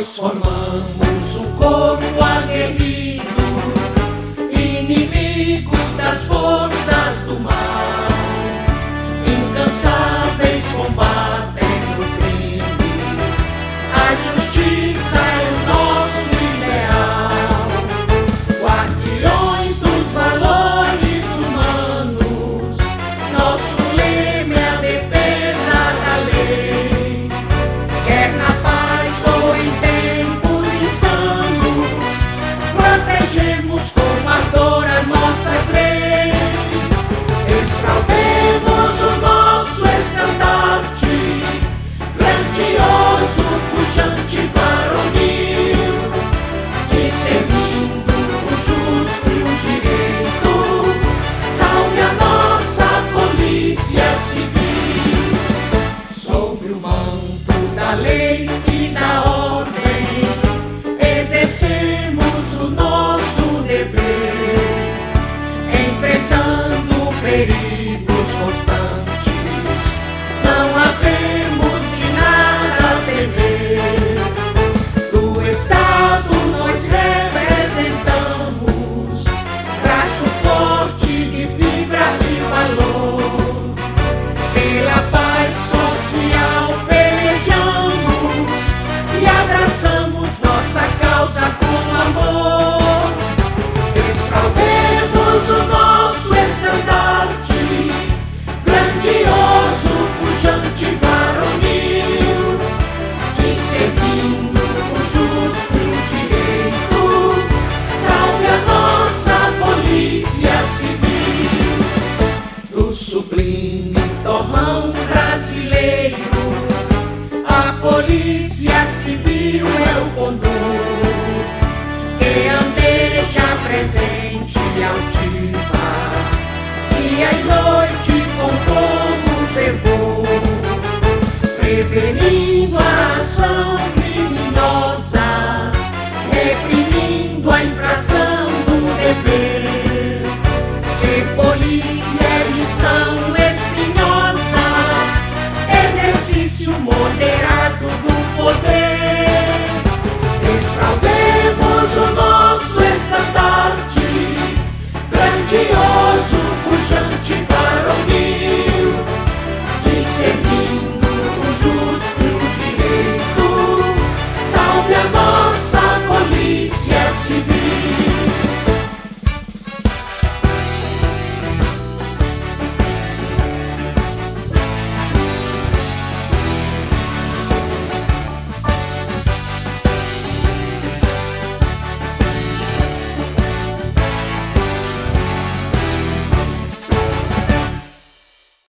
Nós formamos um corpo aguerrido, inimigos das forças do mal, incansáveis combatendo o crime. A justiça é o nosso ideal, guardiões dos valores humanos. Nosso lema é a defesa da lei, quer na paz ou em tempos insanos, protegemos com ardor a nossa grei. Escaldemos o nosso estandarte, grandioso, pujante, varonil, discernindo o justo e o direito. Salve a nossa polícia civil, sob o manto da lei e da ordem, exercemos o nosso dever, enfrentando perigos constantes. Não havemos de nada temer. Do Estado nós representamos, braço forte de fibra e valor. Pela paz social pelejamos e abraçamos nossa causa com amor. Escaldemos o nosso estandarte, grandioso, pujante, varonil, discernindo o justo e o direito. Salve a nossa polícia civil, do sublime torrão brasileiro. A polícia civil é o condor que andeja presente e altiva, dia e noite com todo fervor, prevenindo a ação criminosa, reprimindo a infração do dever. Ser polícia é missão espinhosa, exercício moderado do poder. Escaldemos o nosso estandarte, grandioso,